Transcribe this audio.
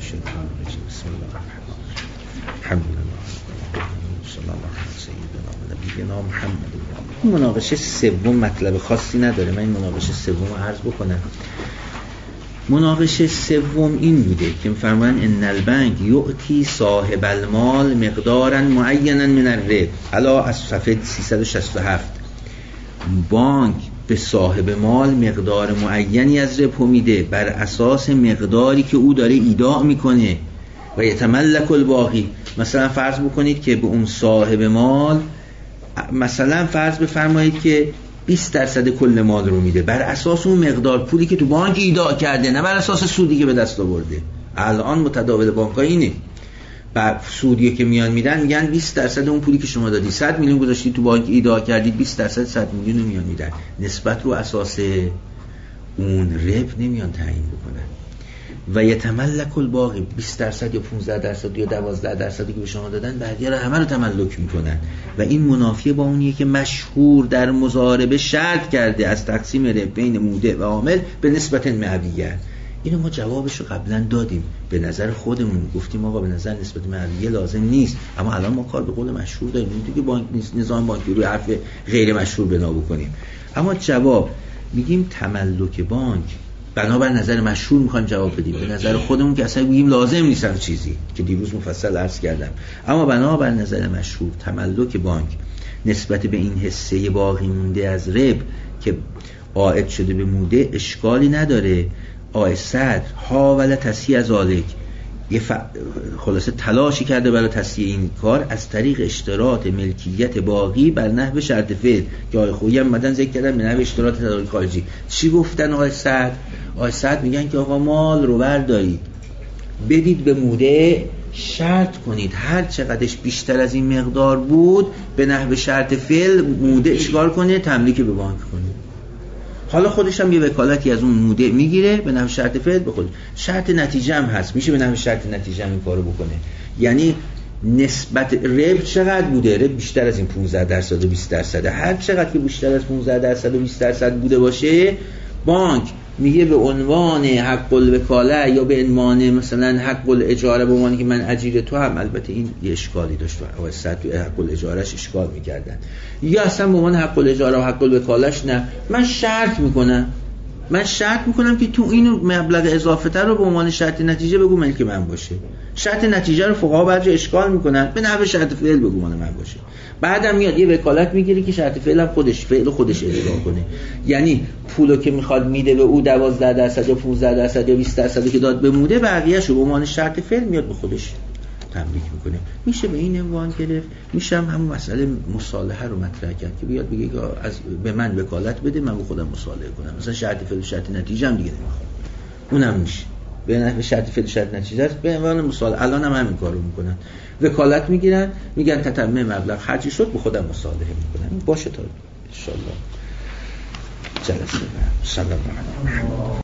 الشیطان الرجیم. بسم الله الرحمن الرحیم. الحمد لله صلی الله علی سیدنا و نبینا محمد. این مناقشه سوم مطلب خاصی نداره، من این مناقشه سوم رو عرض بکنم. مناقشه سوم این بوده که می‌فرمایند ان البنک یعطی صاحب المال مقدارا معینا من الربح. علا از صفحه 367 بانک به صاحب مال مقدار معینی از ربح میده بر اساس مقداری که او داره ایداع میکنه و یتملک الباقی. مثلا فرض بکنید که به اون صاحب مال مثلا فرض بفرمایید که 20% کل مال رو میده بر اساس اون مقدار پولی که تو بانک ایداع کرده، نه بر اساس سودی که به دست آورده. الان متداول بانک‌ها اینه، بعد سودی که میان میگن 20% اون پولی که شما دادی 100 میلیون گذاشتید تو بانک ایداع کردید 20% 100 میلیون رو میان نسبت رو اساس اون ربح نمیان تعیین بکنن. و یتملک الباقی 20% یا 15% یا 12% که به شما دادن بقیه رو همه رو تملک میکنن و این منافی با اونیه که مشهور در مضاربه شرط کرده از تقسیم ربح بین مودع و عامل به نسبت مئویه. اینو ما جوابش رو قبلا دادیم، به نظر خودمون گفتیم آقا به نظر نسبت مئویه لازم نیست، اما الان ما کار به قول مشهور داریم، اینطوری که بانک نظام بانکی روی حرف غیر مشهور بنا بکنیم. اما جواب میگیم تملک بانک بنابر نظر مشهور میخوایم جواب بدیم، به نظر خودمون که اصلا بگیم لازم نیست هر چیزی که دیروز مفصل عرض کردم، اما بنابر نظر مشهور تملک بانک نسبت به این حصه باقی مونده از ربح که عائد شده به مودع اشکالی نداره. آقای صدر حاول تصحیح از ذالک خلاصه تلاشی کرده برای تصحیح این کار از طریق اشتراط ملکیت باقی بر نحو شرط فعل که آقای خویی هم مدن ذکر کردن به نحو اشتراط تدارک خارجی. چی گفتن آقای صدر؟ آقای صدر میگن که آقا مال رو بردارید بدید به مودع، شرط کنید هر چقدرش بیشتر از این مقدار بود به نحو شرط فعل مودع چیکار کنه؟ تملیک به بانک کنه. حالا خودش هم یه وکالتی از اون مودع میگیره به نحو شرط فعل به خود. شرط نتیجه هم هست، میشه به نحو شرط نتیجه هم این کارو بکنه. یعنی نسبت ربح چقدر بوده؟ ربح بیشتر از این 15% و 20%. هر چقدر که بیشتر از 15% و 20% بوده باشه بانک میگه به عنوان حق الوکاله یا به عنوان مثلا حق الاجاره، به عنوان که من اجیر تو هم. البته این یه اشکالی داشت آقای صدر تو حق الاجارهش اشکال میکردن، یا اصلا به عنوان حق الاجاره و حق الوکالهش نه، من شرط میکنم که تو این مبلغ اضافه تر رو به عنوان شرط نتیجه بگو ملک من باشه. شرط نتیجه رو فقها برجا اشکال میکنن، به نحو شرط فعل بگو مال من باشه. بعدم میاد یه وکالت میگیره که شرط فعل هم خودش اجرا کنه. یعنی پولو که میخواد میده به او 12% یا 15% یا 20% که داد به موده، بقیه‌شو به عنوان شرط فعل میاد به خودش تملیک میکنه. میشه به این عنوان گرفت. میشه همون مسئله مصالحه رو مطرح کرد که بیاد بگه از به من وکالت بده من به خودم مصالحه کنم، مثلا شرط فعل و شرط نتیجه هم دیگه نمیخوام. اونم میشه به نحو شرط فعل شرط نتیجه است به عنوان مصالحه. الان هم همین کارو میکنن، وکالت میگیرن میگن تتمم مبلغ خرجی شد به خودم مصالحه میکنن. باشه تا ان شاء الله جلسه بعد. سلام علیکم.